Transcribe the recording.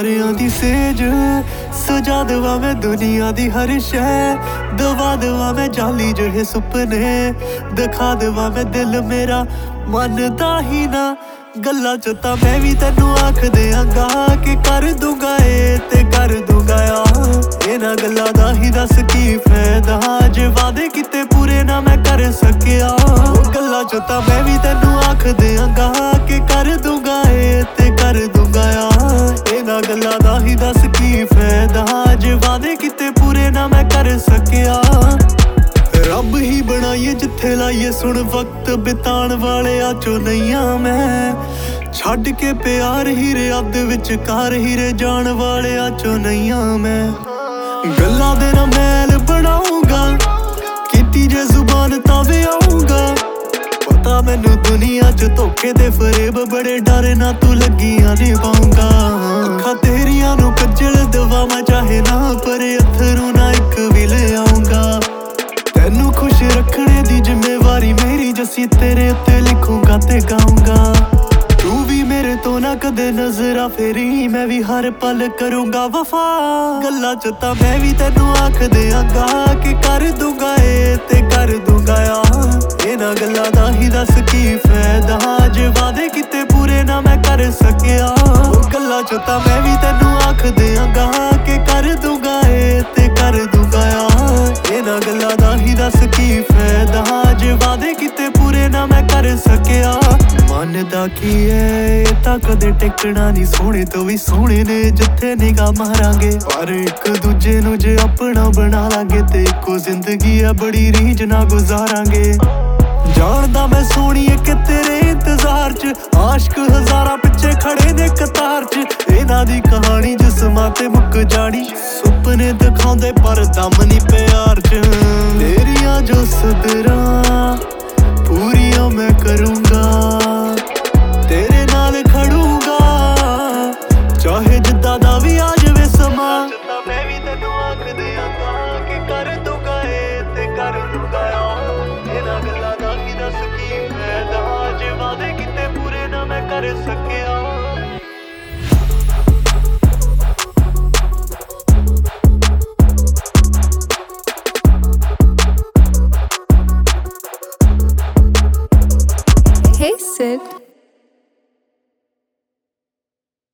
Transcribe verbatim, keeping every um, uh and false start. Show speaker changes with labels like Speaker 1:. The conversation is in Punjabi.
Speaker 1: ਤਾਰਿਆਂ ਦੀ ਸੇਜ ਸਜਾ ਦੇਵਾਂ ਮੈਂ ਦੁਨੀਆ ਦੀ ਹਰ ਸ਼ੈ, ਦਵਾ ਦੇਵਾਂ ਮੈਂ ਜਾਲੀ ਜਿਹੇ ਸੁਪਨੇ, ਦਿਖਾ ਦੇਵਾਂ ਮੈਂ ਦਿਲ ਮੇਰਾ ਮੰਨਦਾ ਹੀ ਨਾ। ਗੱਲਾਂ ਚ ਤਾਂ ਮੈਂ ਵੀ ਤੈਨੂੰ ਆਖ ਦਿਆਂਗਾ ਕਿ ਕਰ ਦੂੰਗਾ ਏ ਤੇ ਕਰ ਦੂੰਗਾ ਆ। ਇਹਨਾਂ ਗੱਲਾਂ ਦਾ ਹੀ ਦੱਸ ਕੀ ਫਾਇਦਾ ਜੇ ਵਾਅਦੇ ਕੀਤੇ ਪੂਰੇ ਨਾ ਮੈਂ ਕਰ ਸਕਿਆ। ਗੱਲਾਂ ਚ ਤਾਂ ਮੈਂ ਵੀ ਤੈਨੂੰ ਆਖ ਦਿਆਂਗਾ ਕਿ ਕਰ ਦੂੰਗਾ ਏ ਤੇ ਕਰ ਦੂੰਗਾ ਆ। ਇਹਨਾਂ ਗੱਲਾਂ ਦਾ ਹੀ ਦੱਸ ਕੀ ਫਾਇਦਾ ਜੇ ਵਾਅਦੇ ਕੀਤੇ ਪੂਰੇ ਨਾ ਮੈਂ ਕਰ ਸਕਿਆ। ਰੱਬ ਹੀ ਬਣਾਈਏ ਜਿੱਥੇ ਲਾਈਏ ਸੁਣ ਵਕਤ ਬਿਤਾਉਣ ਵਾਲਿਆਂ ਚੋਂ ਨਹੀਂ ਆ ਮੈਂ। ਛੱਡ ਕੇ ਪਿਆਰ ਹੀਰੇ ਅੱਧ ਵਿਚਕਾਰ ਹੀਰੇ ਜਾਣ ਵਾਲਿਆਂ ਚੋਂ ਨਹੀਂ ਆ ਮੈਂ। ਗੱਲਾਂ ਦੇ ਨਾ ਮੈਲ ਬਣਾਉਂਗਾ ਕੀਤੀ ਜੇ ਜ਼ੁਬਾਨ ਤਾਂ ਵੀ ਆਊਂਗਾ। ਪਤਾ ਮੈਨੂੰ ਦੁਨੀਆ ਚ ਧੋਖੇ ਦੇ ਫਰੇਬ ਬੜੇ ਡਰ ਨਾ ਤੂੰ ਲੱਗੀਆਂ ਨਹੀਂ ਪਾਊਂਗਾ। ਅੱਖਾਂ ਤੇਰੀਆਂ ਨੂੰ ਕੱਜਲ ਦਵਾਵਾਂ ਚਾਹੇ ਨਾ ਪਰ ਅੱਥਰੂ ਨਾ ਇੱਕ ਵੀ ਲੈ ਆਊਂਗਾ। ਤੈਨੂੰ ਖੁਸ਼ ਰੱਖਣੇ ਦੀ ਜ਼ਿੰਮੇਵਾਰੀ ਮੇਰੀ ਜੱਸੀ ਤੇਰੇ ਉੱਤੇ ਲਿਖੂੰਗਾ ਤੇ ਗਾਊਂਗਾ। ਤੂੰ ਵੀ ਮੇਰੇ ਤੋਂ ਨਾ ਕਦੇ ਨਜ਼ਰਾਂ ਫੇਰੀ ਮੈਂ ਵੀ ਹਰ ਪਲ ਕਰੂੰਗਾ ਵਫਾ। ਗੱਲਾਂ ਚ ਤਾਂ ਮੈਂ ਵੀ ਤੈਨੂੰ ਆਖ ਦਿਆਂਗਾ ਕਿ ਕਰ ਦੂੰਗਾ ਏ ਤੇ ਕਰ ਦੂੰਗਾ ਆ। ਇਹਨਾਂ ਗੱਲਾਂ ਦਾ ਹੀ ਦੱਸ ਕੀ ਫਾਇਦਾ ਜੇ ਵਾਅਦੇ ਕੀਤੇ ਪੂਰੇ ਨਾ ਮੈਂ ਕਰ ਸਕਿਆ। ਗੱਲਾਂ ਚ ਤਾਂ ਮੈਂ ਵੀ ਤੈਨੂੰ ਆਖ ਦਿਆਂਗਾ ਕਿ ਕਰ ਦੂੰਗਾ ਏ ਤੇ ਕਰ ਦੂੰਗਾ ਆ। ਇਹਨਾਂ ਗੱਲਾਂ ਦਾ ਹੀ ਦੱਸ ਕੀ ਫਾਇਦਾ ਜੇ ਵਾਅਦੇ ਕੀਤੇ ਪੂਰੇ ਨਾ ਮੈਂ ਕਰ ਸਕਿਆ। ਮੰਨਦਾ ਕੀ ਐ ਇਹ ਤਾਂ ਕਦੇ ਟਿਕਣਾ ਨਹੀਂ, ਸੋਹਣੇ ਤੋਂ ਵੀ ਸੋਹਣੇ ਨੇ ਜਿੱਥੇ ਨਿਗਾਹ ਮਾਰਾਂਗੇ। ਪਰ ਇੱਕ ਦੂਜੇ ਨੂੰ ਜੇ ਆਪਣਾ ਬਣਾ ਲਾਂਗੇ ਤੇ ਇੱਕੋ ਜ਼ਿੰਦਗੀ ਆ ਬੜੀ ਰੀਝ ਨਾਲ ਗੁਜ਼ਾਰਾਂਗੇ। ਜਾਣਦਾ ਮੈਂ ਸੋਹਣੀਏ ਕਿ ਤੇਰੇ ਇੰਤਜ਼ਾਰ ਚ ਆਸ਼ਕ ਹਜ਼ਾਰਾਂ ਪਿੱਛੇ ਖੜੇ ਨੇ ਕਤਾਰ ਚ। ਇਹਨਾਂ ਦੀ ਕਹਾਣੀ ਜਿਸਮਾਂ ਤੇ ਮੁੱਕ ਜਾਣੀ, ਸੁਪਨੇ ਦਿਖਾਉਂਦੇ ਪਰ ਦਮ ਨੀ ਪਿਆਰ ਚ। ਤੇਰੀਆਂ ਜੋ ਸਦਰਾਂ ਪੂਰੀਆਂ ਮੈਂ ਕਰੂੰਗਾ।